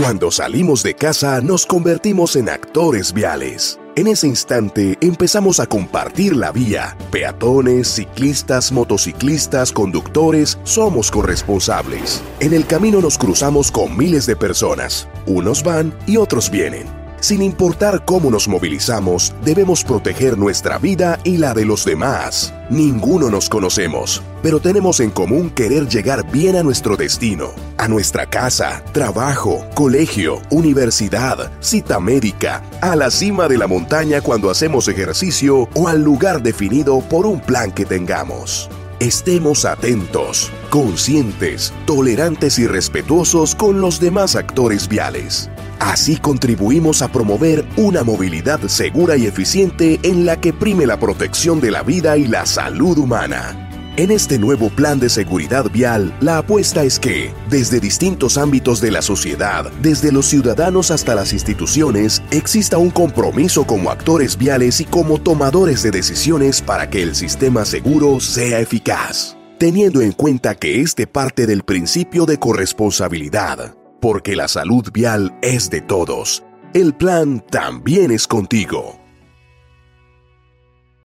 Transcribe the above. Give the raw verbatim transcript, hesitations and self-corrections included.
Cuando salimos de casa nos convertimos en actores viales. En ese instante empezamos a compartir la vía. Peatones, ciclistas, motociclistas, conductores, somos corresponsables. En el camino nos cruzamos con miles de personas. Unos van y otros vienen. Sin importar cómo nos movilizamos, debemos proteger nuestra vida y la de los demás. Ninguno nos conocemos, pero tenemos en común querer llegar bien a nuestro destino, a nuestra casa, trabajo, colegio, universidad, cita médica, a la cima de la montaña cuando hacemos ejercicio o al lugar definido por un plan que tengamos. Estemos atentos, conscientes, tolerantes y respetuosos con los demás actores viales. Así contribuimos a promover una movilidad segura y eficiente en la que prime la protección de la vida y la salud humana. En este nuevo plan de seguridad vial, la apuesta es que, desde distintos ámbitos de la sociedad, desde los ciudadanos hasta las instituciones, exista un compromiso como actores viales y como tomadores de decisiones para que el sistema seguro sea eficaz, teniendo en cuenta que este parte del principio de corresponsabilidad. Porque la salud vial es de todos. El plan también es contigo.